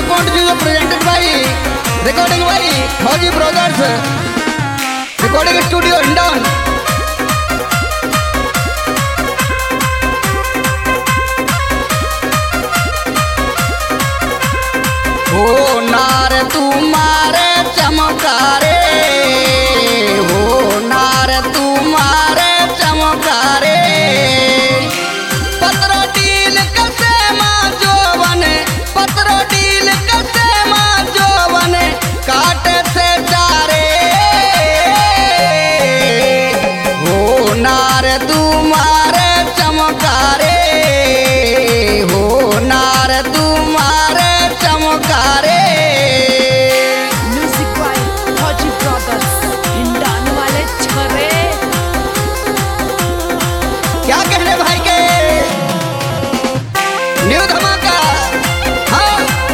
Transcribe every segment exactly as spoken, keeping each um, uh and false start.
point zero presented by recording by Fauji Brothers, recording studio Hindon. हो नार तुम्हारे चमकारे, हो नार तुम्हारे चमकारे, पत्रो डील कसे माँ जोवन, पत्रो डील कसे माँ जोवन, काटे से चारे, हो नार तुम्हारे चमकारे, हो नार तुम्हारे चमकारे। Music by Fauji brothers, Hindon वाले छरे। क्या कहने भाई के न्यू धमाका। हाँ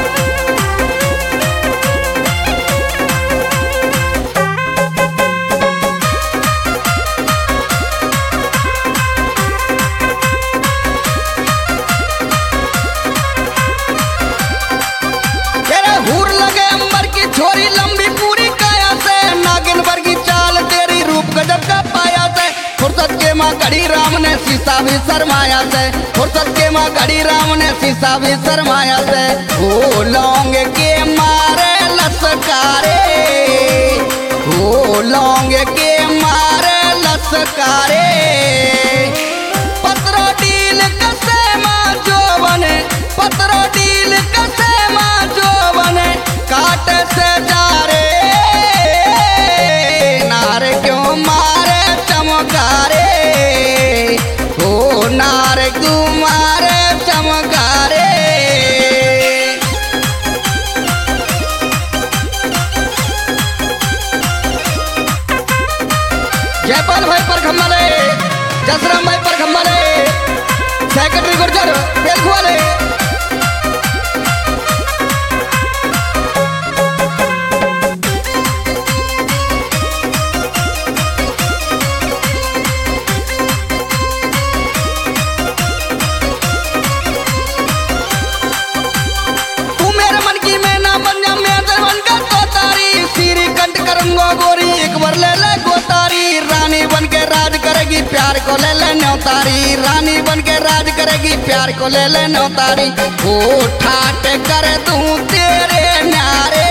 तेरे हूर लगे अंबर की छोरी लंबी पूरी काया से, नागिन वर्गी चाल तेरी रूप गजब का पाया से, फुर्सत के माँ घड़ी राम ने शीशा भी शर्माया से, फुर्सत के माँ घड़ी राम ने शीशा भी शर्माया से, ओ लौंग के मारे लसकारे, ओ लौंग के मारे लसकारे, पत्रो डील कसे माँ जोवन, पत्रो डील कसे माँ जोवन, काट से जा रे, नार क्यों मारे चमकारे, हो नार क्यों मारे चमकारे। जयपाल भाई पर खम्बाले, जसराम भाई पर खम्बाले, सेक्रेटरी गुर्जर पेल वाले। तू मेरे मन की मैं ना बन जा, मैं मन का तो तारी, सीरी कंठ करूंगा गोरी एक बार ले ले गोतारी, रानी बन के राज करेगी प्यार को ले ले न्योतारी, रानी बन के राज करेगी प्यार को ले ले न्योतारी, ओ ठाट कर दूं तेरे न्यारे,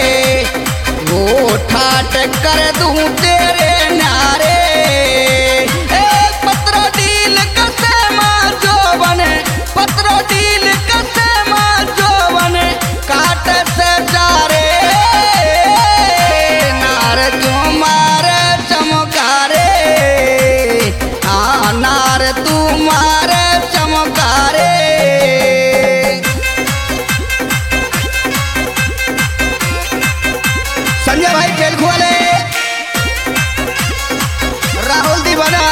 ओ ठाट कर दूं तेरे न्यारे, एक पत्रो डील कसे माँ जोवन, पत्रो डील कसे माँ जोवन, काट से जा रे, नार क्यों मारे चमकारे, हाँ नार तू मारे चमकारे। संजय भाई खेल खुआले, राहुल दीवाना,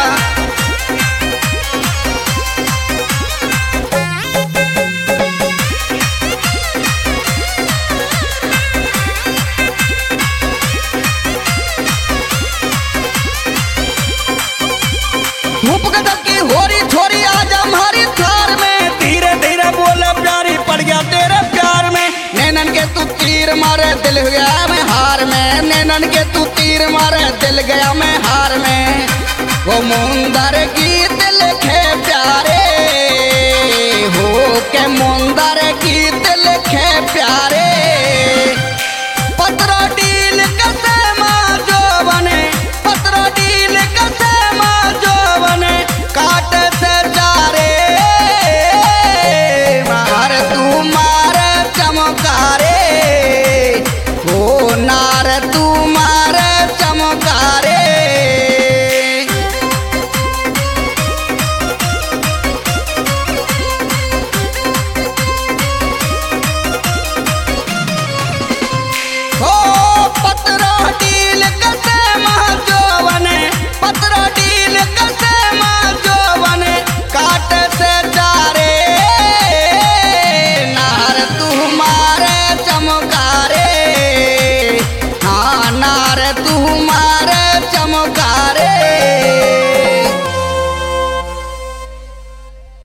धूप गदब की होरी छोरी आज हमारी थार में, धीरे धीरे बोले प्यारी पड़ गया तेरे प्यार में, नैनन के तू तीर मारे दिल गया मैं हार में, नैनन के तू तीर मारे दिल गया मैं हार में, वो मुंदर की